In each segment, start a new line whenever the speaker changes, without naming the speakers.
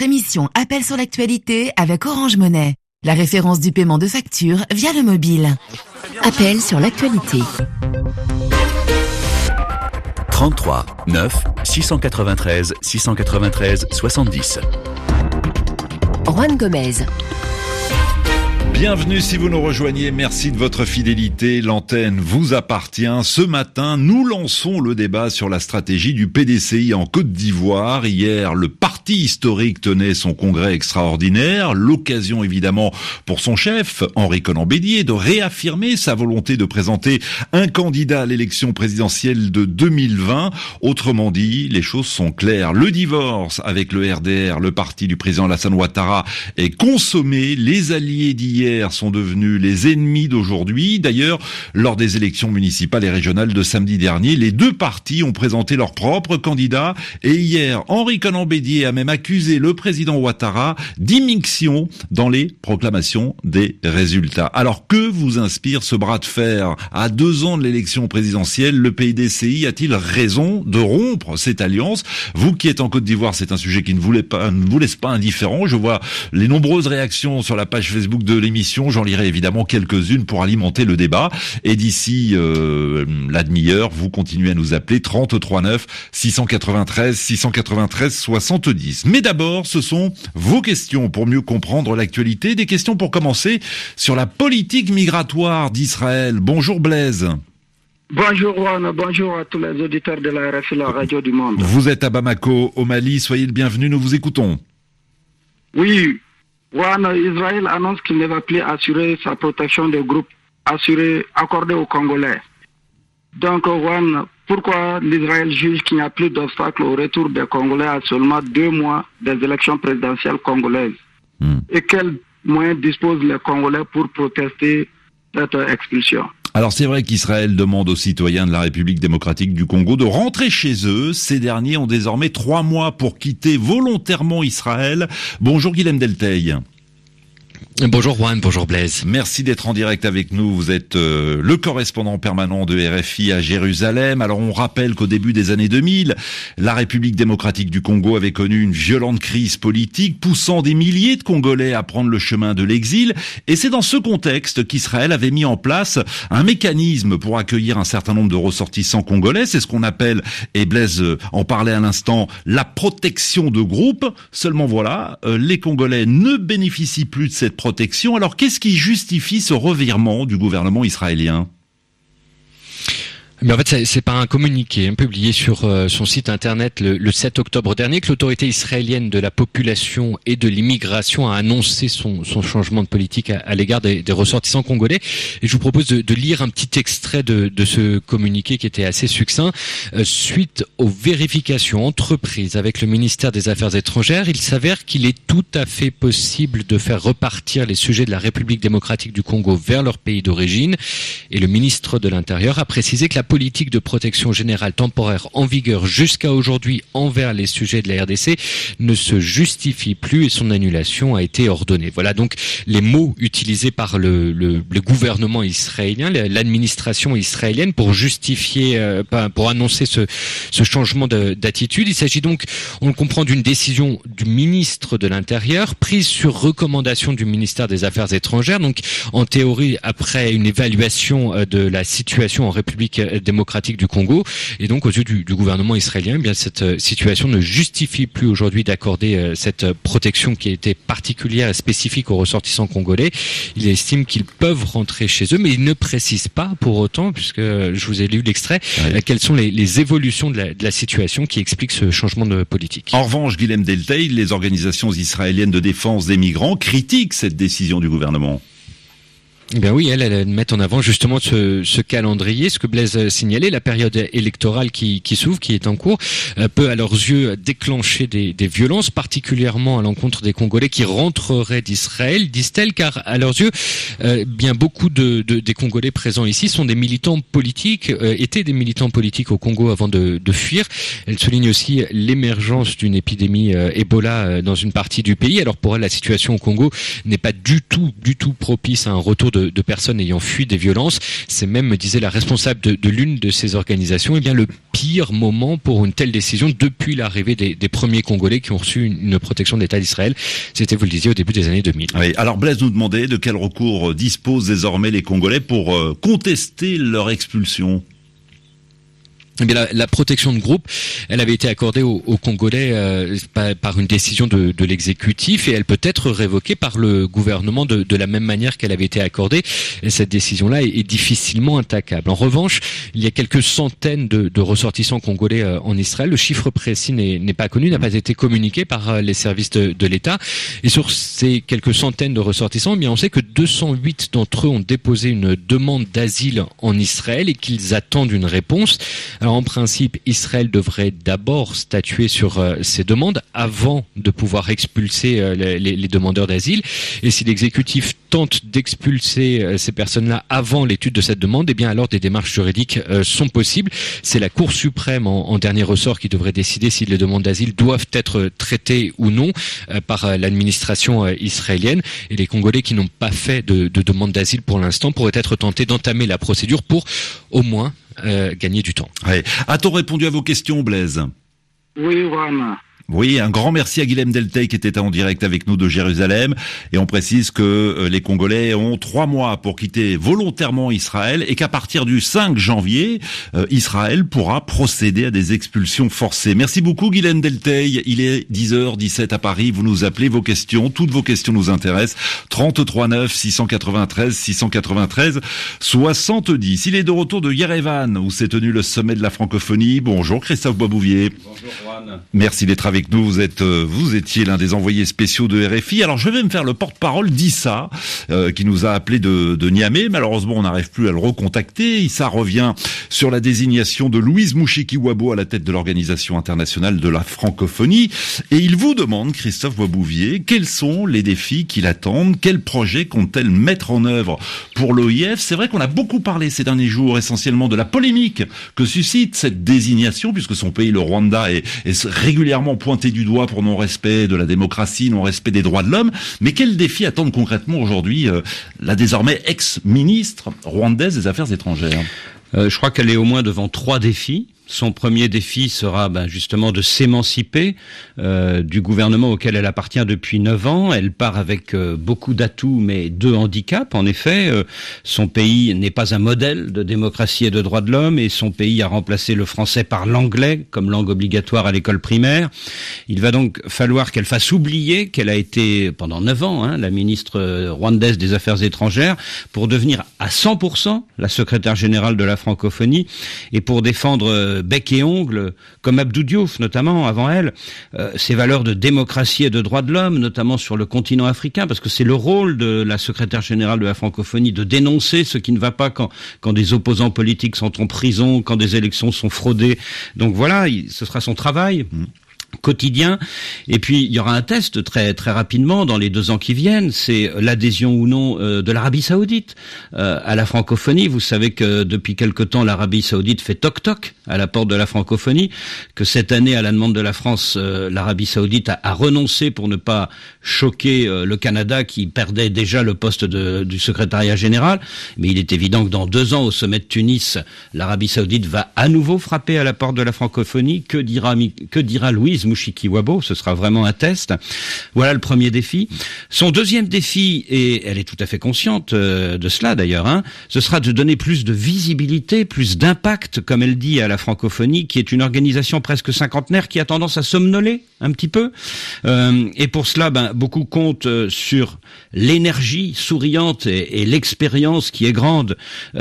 votre émission Appel sur l'actualité avec Orange Money, la référence du paiement de factures via le mobile. Appel sur l'actualité.
33 9 693 693 70.
Juan Gomez.
Bienvenue si vous nous rejoignez, merci de votre fidélité, l'antenne vous appartient. Ce matin, nous lançons le débat sur la stratégie du PDCI en Côte d'Ivoire. Hier, le parti historique tenait son congrès extraordinaire, l'occasion évidemment pour son chef, Henri Konan Bédié, de réaffirmer sa volonté de présenter un candidat à l'élection présidentielle de 2020. Autrement dit, les choses sont claires. Le divorce avec le RDR, le parti du président Alassane Ouattara, est consommé. Les alliés d'hier sont devenus les ennemis d'aujourd'hui. D'ailleurs, lors des élections municipales et régionales de samedi dernier, les deux partis ont présenté leurs propres candidats. Et hier, Henri Konan Bédié a même accusé le président Ouattara d'immixtion dans les proclamations des résultats. Alors, que vous inspire ce bras de fer? À 2 ans de l'élection présidentielle, le PDCI a-t-il raison de rompre cette alliance? Vous qui êtes en Côte d'Ivoire, c'est un sujet qui ne vous laisse pas indifférent. Je vois les nombreuses réactions sur la page Facebook de l'émission. J'en lirai évidemment quelques-unes pour alimenter le débat. Et d'ici la demi-heure, vous continuez à nous appeler 33 9 693 693 70. Mais d'abord, ce sont vos questions pour mieux comprendre l'actualité. Des questions pour commencer sur la politique migratoire d'Israël. Bonjour Blaise.
Bonjour Juan, bonjour à tous les auditeurs de la RFI, la radio du monde.
Vous êtes à Bamako, au Mali. Soyez le bienvenu, nous vous écoutons.
Oui. Juan, Israël annonce qu'il ne va plus assurer sa protection des groupes accordés aux Congolais. Donc, Juan, pourquoi l'Israël juge qu'il n'y a plus d'obstacle au retour des Congolais à seulement 2 mois des élections présidentielles congolaises? Et quels moyens disposent les Congolais pour protester cette expulsion?
Alors c'est vrai qu'Israël demande aux citoyens de la République démocratique du Congo de rentrer chez eux. Ces derniers ont désormais 3 mois pour quitter volontairement Israël. Bonjour Guilhem Delteil.
Bonjour Juan, bonjour Blaise.
Merci d'être en direct avec nous. Vous êtes le correspondant permanent de RFI à Jérusalem. Alors on rappelle qu'au début des années 2000, la République démocratique du Congo avait connu une violente crise politique, poussant des milliers de Congolais à prendre le chemin de l'exil. Et c'est dans ce contexte qu'Israël avait mis en place un mécanisme pour accueillir un certain nombre de ressortissants congolais. C'est ce qu'on appelle, et Blaise en parlait à l'instant, la protection de groupe. Seulement voilà, les Congolais ne bénéficient plus de cette protection. Alors, qu'est-ce qui justifie ce revirement du gouvernement israélien ?
Mais en fait, c'est par un communiqué publié sur son site internet le 7 octobre dernier que l'autorité israélienne de la population et de l'immigration a annoncé son changement de politique à l'égard des ressortissants congolais. Et je vous propose de lire un petit extrait de ce communiqué qui était assez succinct. Suite aux vérifications entreprises avec le ministère des Affaires étrangères, il s'avère qu'il est tout à fait possible de faire repartir les sujets de la République démocratique du Congo vers leur pays d'origine. Et le ministre de l'Intérieur a précisé que la politique de protection générale temporaire en vigueur jusqu'à aujourd'hui envers les sujets de la RDC ne se justifie plus et son annulation a été ordonnée. Voilà donc les mots utilisés par le gouvernement israélien, l'administration israélienne pour justifier, pour annoncer ce changement d'attitude. Il s'agit donc, on le comprend, d'une décision du ministre de l'Intérieur prise sur recommandation du ministère des Affaires étrangères. Donc en théorie, après une évaluation de la situation en République démocratique du Congo, et donc aux yeux du gouvernement israélien, eh bien cette situation ne justifie plus aujourd'hui d'accorder cette protection qui a été particulière et spécifique aux ressortissants congolais. Il estime qu'ils peuvent rentrer chez eux, mais il ne précise pas pour autant, puisque je vous ai lu l'extrait, quelles sont les évolutions de la situation qui expliquent ce changement de politique.
En revanche, Guilhem Delteil, les organisations israéliennes de défense des migrants critiquent cette décision du gouvernement.
Eh bien oui, elles mettent en avant justement ce calendrier, ce que Blaise signalait, la période électorale qui s'ouvre, qui est en cours, peut à leurs yeux déclencher des violences, particulièrement à l'encontre des Congolais qui rentreraient d'Israël, disent-elles, car à leurs yeux, bien beaucoup des Congolais présents ici sont des militants politiques, étaient des militants politiques au Congo avant de fuir. Elle souligne aussi l'émergence d'une épidémie Ebola dans une partie du pays. Alors pour elle, la situation au Congo n'est pas du tout propice à un retour de de personnes ayant fui des violences. C'est même, me disait la responsable de l'une de ces organisations, eh bien le pire moment pour une telle décision depuis l'arrivée des premiers Congolais qui ont reçu une protection de l'État d'Israël. C'était, vous le disiez, au début des années 2000.
Oui, alors Blaise nous demandait de quel recours disposent désormais les Congolais pour contester leur expulsion.
Eh bien, la protection de groupe, elle avait été accordée aux Congolais par une décision de l'exécutif et elle peut être révoquée par le gouvernement de la même manière qu'elle avait été accordée. Et cette décision-là est difficilement attaquable. En revanche, il y a quelques centaines de ressortissants congolais en Israël. Le chiffre précis n'est pas connu, n'a pas été communiqué par les services de l'État. Et sur ces quelques centaines de ressortissants, eh bien, on sait que 208 d'entre eux ont déposé une demande d'asile en Israël et qu'ils attendent une réponse. Alors, en principe, Israël devrait d'abord statuer sur ces demandes avant de pouvoir expulser les demandeurs d'asile. Et si l'exécutif tente d'expulser ces personnes-là avant l'étude de cette demande, eh bien alors des démarches juridiques sont possibles. C'est la Cour suprême en dernier ressort qui devrait décider si les demandes d'asile doivent être traitées ou non par l'administration israélienne. Et les Congolais qui n'ont pas fait de demande d'asile pour l'instant pourraient être tentés d'entamer la procédure pour au moins gagner du temps.
Ouais. A-t-on répondu à vos questions, Blaise ?
Oui, Juan.
Oui, un grand merci à Guilhem Deltey qui était en direct avec nous de Jérusalem. Et on précise que les Congolais ont 3 mois pour quitter volontairement Israël et qu'à partir du 5 janvier, Israël pourra procéder à des expulsions forcées. Merci beaucoup Guilhem Deltey. Il est 10h17 à Paris. Vous nous appelez vos questions. Toutes vos questions nous intéressent. 33 9 693 693 70. Il est de retour de Yerevan où s'est tenu le sommet de la francophonie. Bonjour Christophe Boisbouvier.
Bonjour Juan.
Merci d'être avec nous, vous étiez l'un des envoyés spéciaux de RFI. Alors je vais me faire le porte-parole d'Issa, qui nous a appelé de Niamey. Malheureusement, on n'arrive plus à le recontacter. Issa revient sur la désignation de Louise Mouchiki-Wabo à la tête de l'Organisation internationale de la francophonie. Et il vous demande, Christophe Boisbouvier, quels sont les défis qui l'attendent, quels projets compte-t-elle mettre en œuvre pour l'OIF. C'est vrai qu'on a beaucoup parlé ces derniers jours, essentiellement de la polémique que suscite cette désignation, puisque son pays, le Rwanda, est régulièrement pointé du doigt pour non-respect de la démocratie, non-respect des droits de l'homme. Mais quels défis attendent concrètement aujourd'hui la désormais ex-ministre rwandaise des Affaires étrangères ?
Je crois qu'elle est au moins devant 3 défis. Son premier défi sera justement de s'émanciper du gouvernement auquel elle appartient depuis 9 ans. Elle part avec beaucoup d'atouts, mais 2 handicaps. En effet, son pays n'est pas un modèle de démocratie et de droits de l'homme, et son pays a remplacé le français par l'anglais comme langue obligatoire à l'école primaire. Il va donc falloir qu'elle fasse oublier qu'elle a été pendant 9 ans la ministre rwandaise des Affaires étrangères, pour devenir à 100% la secrétaire générale de la francophonie, et pour défendre bec et ongle, comme Abdou Diouf notamment avant elle, ces valeurs de démocratie et de droits de l'homme, notamment sur le continent africain, parce que c'est le rôle de la secrétaire générale de la francophonie de dénoncer ce qui ne va pas quand des opposants politiques sont en prison, quand des élections sont fraudées. Donc voilà, ce sera son travail quotidien. Et puis il y aura un test très très rapidement dans les 2 ans qui viennent, c'est l'adhésion ou non de l'Arabie Saoudite à la francophonie. Vous savez que depuis quelque temps l'Arabie Saoudite fait toc-toc à la porte de la francophonie, que cette année à la demande de la France, l'Arabie Saoudite a renoncé pour ne pas choquer le Canada qui perdait déjà le poste du secrétariat général. Mais il est évident que dans 2 ans au sommet de Tunis, l'Arabie Saoudite va à nouveau frapper à la porte de la francophonie. Que dira Louise Mouchiki-Wabo? Ce sera vraiment un test. Voilà le premier défi. Son deuxième défi, et elle est tout à fait consciente de cela d'ailleurs, ce sera de donner plus de visibilité, plus d'impact, comme elle dit, à la francophonie, qui est une organisation presque cinquantenaire qui a tendance à somnoler un petit peu. Et pour cela, beaucoup comptent sur l'énergie souriante et l'expérience qui est grande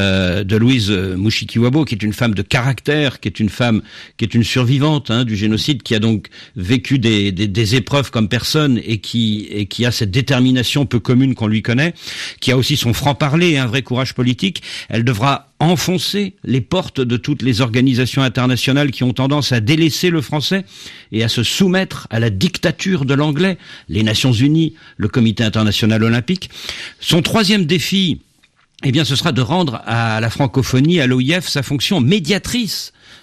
de Louise Mouchiki-Wabo, qui est une femme de caractère, qui est une survivante du génocide, qui a donc vécu des épreuves comme personne et qui a cette détermination peu commune qu'on lui connaît, qui a aussi son franc-parler et un vrai courage politique. Elle devra enfoncer les portes de toutes les organisations internationales qui ont tendance à délaisser le français et à se soumettre à la dictature de l'anglais, les Nations Unies, le Comité international olympique. Son troisième défi, ce sera de rendre à la francophonie, à l'OIF, sa fonction médiatrice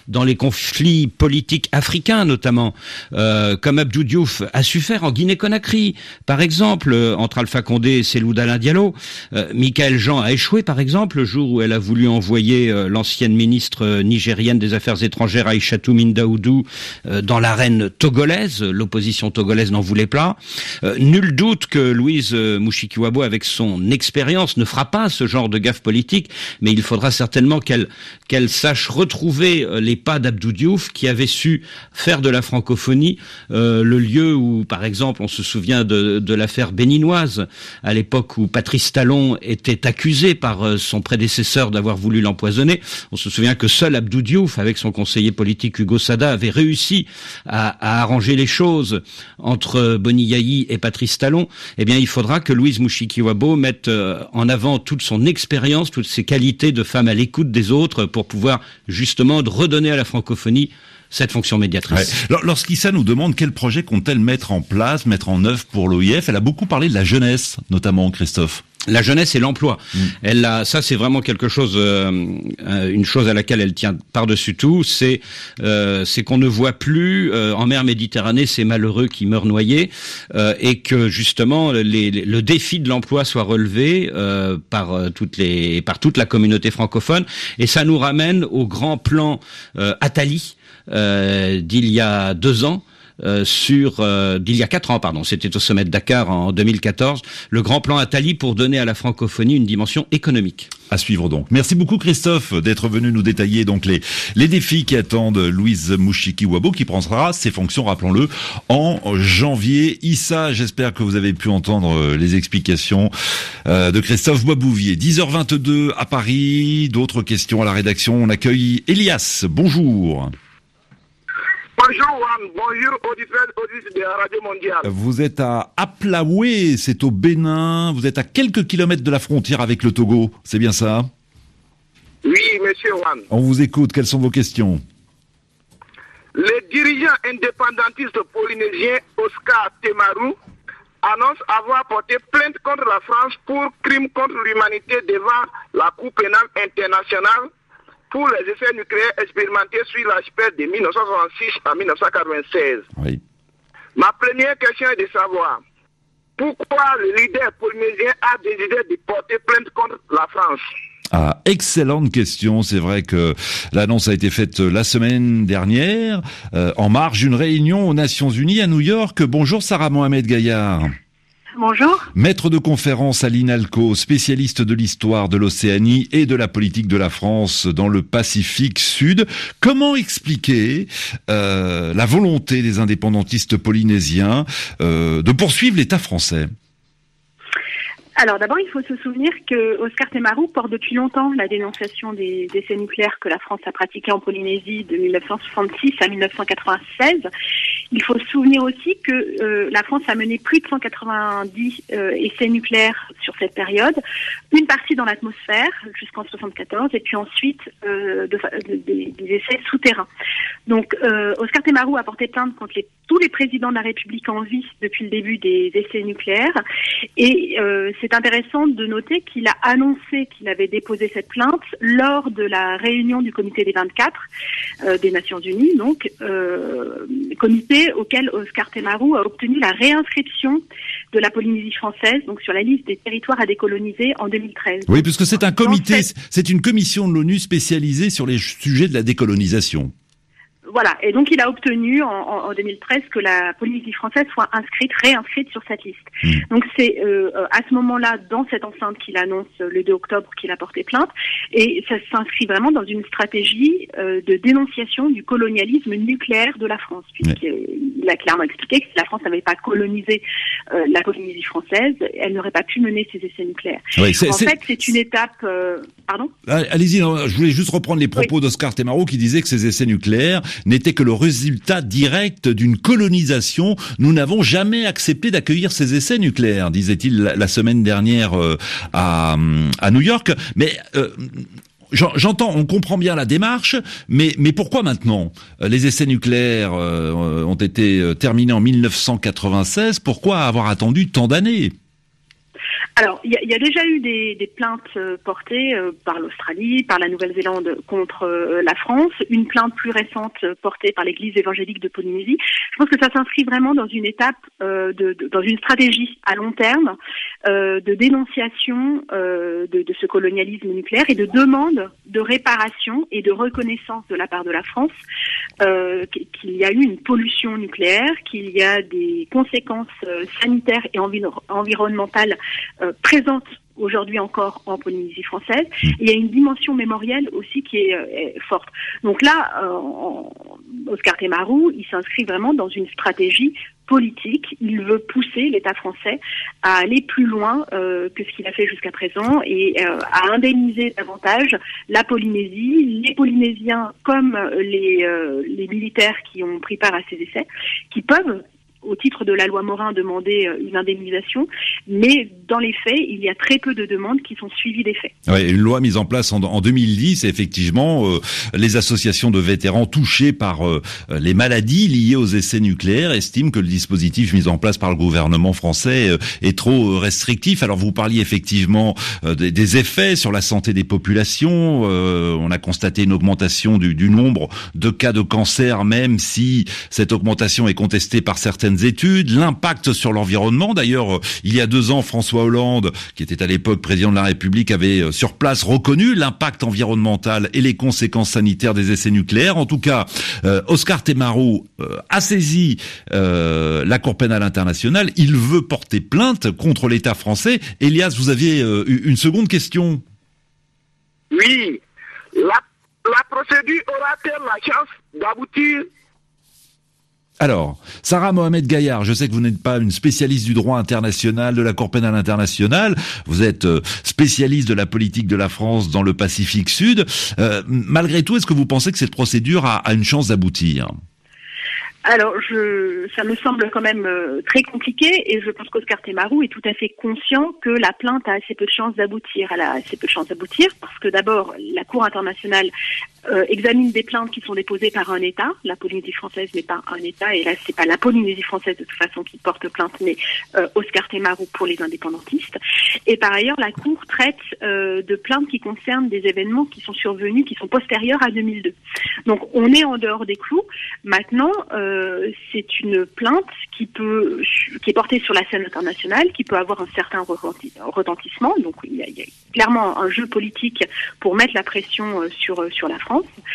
dans les conflits politiques africains notamment, comme Abdou Diouf a su faire en Guinée-Conakry, par exemple, entre Alpha Condé et Cellou Dalein Diallo. Michaël Jean a échoué, par exemple, le jour où elle a voulu envoyer l'ancienne ministre nigérienne des Affaires étrangères Aïssatou Mindaoudou dans l'arène togolaise. L'opposition togolaise n'en voulait pas. Nul doute que Louise Mushikiwabo, avec son expérience, ne fera pas ce genre de gaffe politique, mais il faudra certainement qu'elle sache retrouver les pas d'Abdou Diouf, qui avait su faire de la francophonie le lieu où, par exemple, on se souvient de l'affaire béninoise, à l'époque où Patrice Talon était accusé par son prédécesseur d'avoir voulu l'empoisonner. On se souvient que seul Abdou Diouf, avec son conseiller politique Hugo Sada, avait réussi à arranger les choses entre Boni Yayi et Patrice Talon. Eh bien, il faudra que Louise Mushikiwabo mette en avant toute son expérience, toutes ses qualités de femme à l'écoute des autres pour pouvoir justement redonner à la francophonie cette fonction médiatrice.
Ouais. Lorsqu'Issa nous demande quel projet compte-t-elle mettre en œuvre pour l'OIF, elle a beaucoup parlé de la jeunesse, notamment, Christophe.
La jeunesse et l'emploi. Ça c'est vraiment quelque chose, une chose à laquelle elle tient par-dessus tout, c'est qu'on ne voit plus en mer Méditerranée ces malheureux qui meurent noyés, et que justement le défi de l'emploi soit relevé par toute la communauté francophone. Et ça nous ramène au grand plan Attali d'il y a 2 ans. D'il y a 4 ans, pardon, c'était au sommet de Dakar en 2014, le grand plan Attali pour donner à la francophonie une dimension économique.
À suivre donc. Merci beaucoup Christophe d'être venu nous détailler donc les défis qui attendent Louise Mushikiwabo, qui prendra ses fonctions, rappelons-le, en janvier. Issa, j'espère que vous avez pu entendre les explications de Christophe Boisbouvier. 10h22 à Paris, d'autres questions à la rédaction. On accueille Elias. Bonjour.
Bonjour Juan, bonjour auditrices de la Radio Mondiale.
Vous êtes à Aplaoué, c'est au Bénin, vous êtes à quelques kilomètres de la frontière avec le Togo, c'est bien ça?
Oui, monsieur Juan.
On vous écoute, quelles sont vos questions?
Le dirigeant indépendantiste polynésien Oscar Temaru annonce avoir porté plainte contre la France pour crime contre l'humanité devant la Cour pénale internationale pour les essais nucléaires expérimentés sur l'archipel de 1966 à 1996.
Oui.
Ma première question est de savoir pourquoi le leader polynésien a décidé de porter plainte contre la France.
Ah, excellente question. C'est vrai que l'annonce a été faite la semaine dernière, en marge d'une réunion aux Nations Unies à New York. Bonjour Sarah Mohamed Gaillard.
Bonjour.
Maître de conférence à l'INALCO, spécialiste de l'histoire de l'Océanie et de la politique de la France dans le Pacifique Sud. Comment expliquer la volonté des indépendantistes polynésiens de poursuivre l'État français ?
Alors d'abord, il faut se souvenir que Oscar Temaru porte depuis longtemps la dénonciation des essais nucléaires que la France a pratiqués en Polynésie de 1966 à 1996. Il faut se souvenir aussi que la France a mené plus de 190 essais nucléaires sur cette période, une partie dans l'atmosphère jusqu'en 1974 et puis ensuite des essais souterrains. Donc Oscar Temaru a porté plainte contre tous les présidents de la République en vie depuis le début des essais nucléaires et c'est intéressant de noter qu'il a annoncé qu'il avait déposé cette plainte lors de la réunion du comité des 24 des Nations Unies, donc comité auquel Oscar Temaru a obtenu la réinscription de la Polynésie française, donc sur la liste des territoires à décoloniser en 2013.
Oui, puisque c'est un comité, c'est une commission de l'ONU spécialisée sur les sujets de la décolonisation.
Voilà, et donc il a obtenu en 2013 que la Polynésie française soit réinscrite sur cette liste. Donc c'est à ce moment-là, dans cette enceinte qu'il annonce le 2 octobre qu'il a porté plainte, et ça s'inscrit vraiment dans une stratégie de dénonciation du colonialisme nucléaire de la France, puisqu'il a clairement expliqué que si la France n'avait pas colonisé la Polynésie française, elle n'aurait pas pu mener ses essais nucléaires. Oui, fait, c'est une étape... pardon ?
Allez-y, je voulais juste reprendre les propos d'Oscar Temaru qui disait que ces essais nucléaires n'était que le résultat direct d'une colonisation. Nous n'avons jamais accepté d'accueillir ces essais nucléaires, disait-il la semaine dernière à New York. Mais j'entends, on comprend bien la démarche, mais pourquoi maintenant ? Les essais nucléaires ont été terminés en 1996. Pourquoi avoir attendu tant d'années ?
Alors, il y a déjà eu des plaintes portées par l'Australie, par la Nouvelle-Zélande contre la France, une plainte plus récente portée par l'Église évangélique de Polynésie. Je pense que ça s'inscrit vraiment dans une étape, dans une stratégie à long terme de dénonciation de ce colonialisme nucléaire et de demande de réparation et de reconnaissance de la part de la France qu'il y a eu une pollution nucléaire, qu'il y a des conséquences sanitaires et environnementales présente aujourd'hui encore en Polynésie française. Il y a une dimension mémorielle aussi qui est forte. Donc là, Oscar Temaru, il s'inscrit vraiment dans une stratégie politique. Il veut pousser l'État français à aller plus loin que ce qu'il a fait jusqu'à présent et à indemniser davantage la Polynésie, les Polynésiens comme les militaires qui ont pris part à ces essais, qui peuvent au titre de la loi Morin, demander une indemnisation, mais dans les faits, il y a très peu de demandes qui sont suivies des faits.
Oui, une loi mise en place en 2010, effectivement, les associations de vétérans touchés par les maladies liées aux essais nucléaires estiment que le dispositif mis en place par le gouvernement français est trop restrictif. Alors vous parliez effectivement des effets sur la santé des populations. On a constaté une augmentation du nombre de cas de cancer, même si cette augmentation est contestée par certaines études, l'impact sur l'environnement. D'ailleurs, il y a 2 ans, François Hollande, qui était à l'époque président de la République, avait sur place reconnu l'impact environnemental et les conséquences sanitaires des essais nucléaires. En tout cas, Oscar Temaru a saisi la Cour pénale internationale. Il veut porter plainte contre l'État français. Elias, vous aviez une seconde question.
Oui, la procédure aura-t-elle la chance d'aboutir?
Alors, Sarah Mohamed Gaillard, je sais que vous n'êtes pas une spécialiste du droit international, de la Cour pénale internationale, vous êtes spécialiste de la politique de la France dans le Pacifique Sud. Malgré tout, est-ce que vous pensez que cette procédure a une chance d'aboutir ?
Alors, ça me semble quand même très compliqué et je pense qu'Oscar Temaru est tout à fait conscient que la plainte a assez peu de chances d'aboutir. Elle a assez peu de chances d'aboutir parce que d'abord, la Cour internationale examine des plaintes qui sont déposées par un État. La Polynésie française n'est pas un État et là, c'est pas la Polynésie française de toute façon qui porte plainte, mais Oscar Temaru pour les indépendantistes. Et par ailleurs, la Cour traite de plaintes qui concernent des événements qui sont survenus, qui sont postérieurs à 2002. Donc, on est en dehors des clous. Maintenant, c'est une plainte qui est portée sur la scène internationale, qui peut avoir un certain retentissement. Donc, il y a clairement un jeu politique pour mettre la pression sur la France.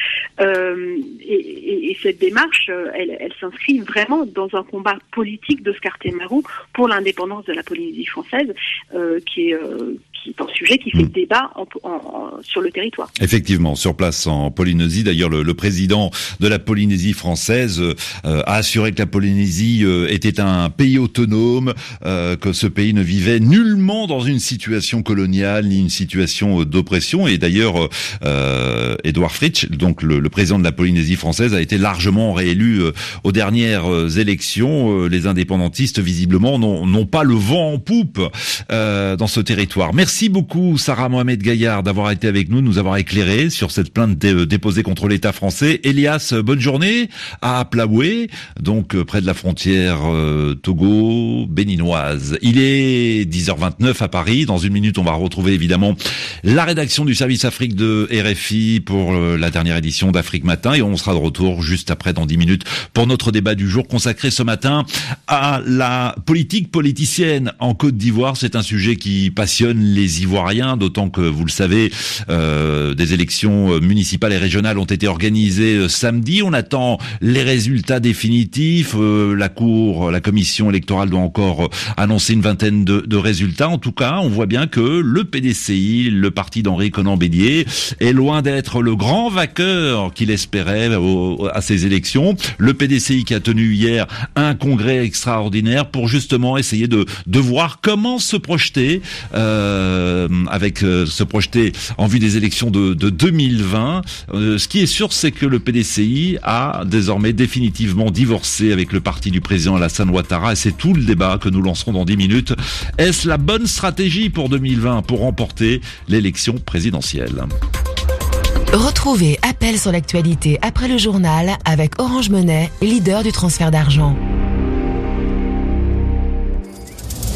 Et cette démarche, elle s'inscrit vraiment dans un combat politique d'Oscar Temaru pour l'indépendance de la Polynésie française, qui est un sujet qui fait débat sur le territoire.
Effectivement, sur place en Polynésie. D'ailleurs, le président de la Polynésie française a assuré que la Polynésie était un pays autonome, que ce pays ne vivait nullement dans une situation coloniale ni une situation d'oppression. Et d'ailleurs, Edouard Fritsch, donc le président de la Polynésie française, a été largement réélu aux dernières élections. Les indépendantistes, visiblement, n'ont pas le vent en poupe dans ce territoire. Merci beaucoup, Sarah Mohamed Gaillard, d'avoir été avec nous, de nous avoir éclairé sur cette plainte déposée contre l'État français. Elias, bonne journée à Plaoué, donc près de la frontière Togo-béninoise. Il est 10h29 à Paris. Dans une minute, on va retrouver évidemment la rédaction du service Afrique de RFI pour la dernière édition d'Afrique Matin et on sera de retour juste après, dans 10 minutes, pour notre débat du jour consacré ce matin à la politique politicienne en Côte d'Ivoire. C'est un sujet qui passionne les Ivoiriens, d'autant que, vous le savez, des élections municipales et régionales ont été organisées samedi. On attend les résultats définitifs. La commission électorale doit encore annoncer une vingtaine de résultats. En tout cas, on voit bien que le PDCI, le parti d'Henri Konan Bédié, est loin d'être le grand vainqueur qu'il espérait à ces élections. Le PDCI qui a tenu hier un congrès extraordinaire pour justement essayer de voir comment se projeter se projeter en vue des élections de 2020. Ce qui est sûr, c'est que le PDCI a désormais définitivement divorcé avec le parti du président Alassane Ouattara et c'est tout le débat que nous lancerons dans 10 minutes. Est-ce la bonne stratégie pour 2020 pour remporter l'élection présidentielle ?
Retrouvez Appel sur l'actualité après le journal avec Orange Money, leader du transfert d'argent.